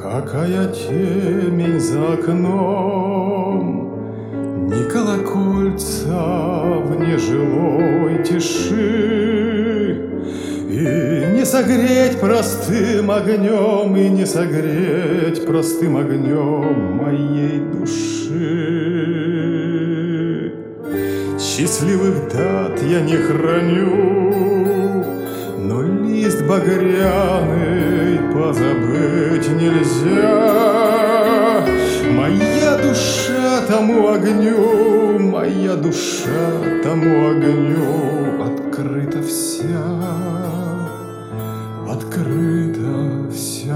Какая темень за окном, ни колокольца в нежилой тиши, и не согреть простым огнем, и не согреть простым огнем моей души. Счастливых дат я не храню, но лист багряный позабыть нельзя. Моя душа тому огню, моя душа тому огню открыта вся, открыта вся.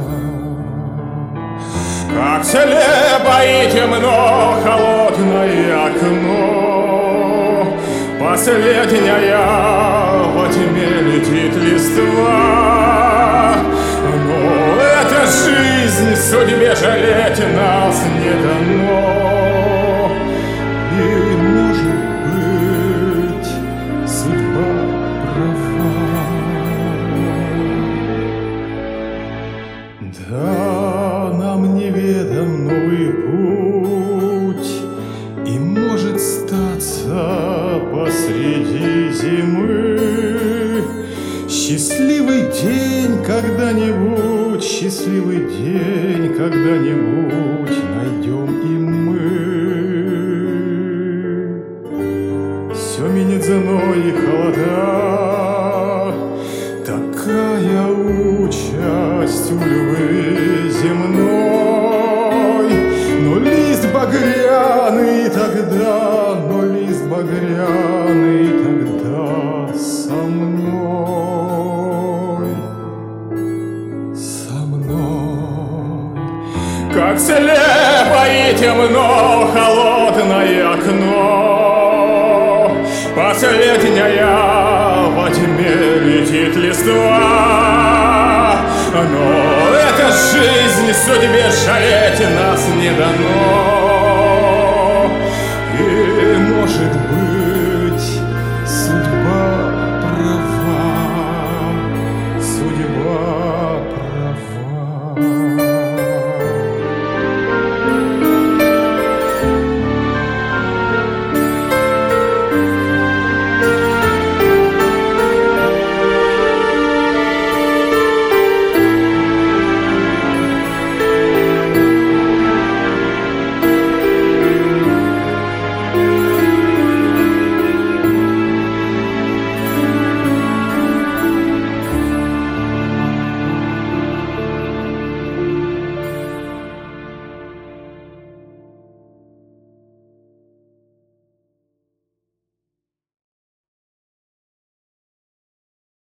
Как слепо и темно холодное окно, последняя во тьме летит листва. Но эта жизнь, судьбе жалеть нас не дано. И, может быть, судьба права. Да, нам неведом новый путь, и может статься посреди зимы счастливый день когда-нибудь, счастливый день когда-нибудь найдем и мы. Все минет зной и холода, такая участь у любви земной. Но лист багряный тогда, но лист багряный тогда со мной, со мной. Как слепо и темно холодное окно, последняя во тьме летит листва. Но эта жизнь, судьбе жалеть нас не дано. И, может быть,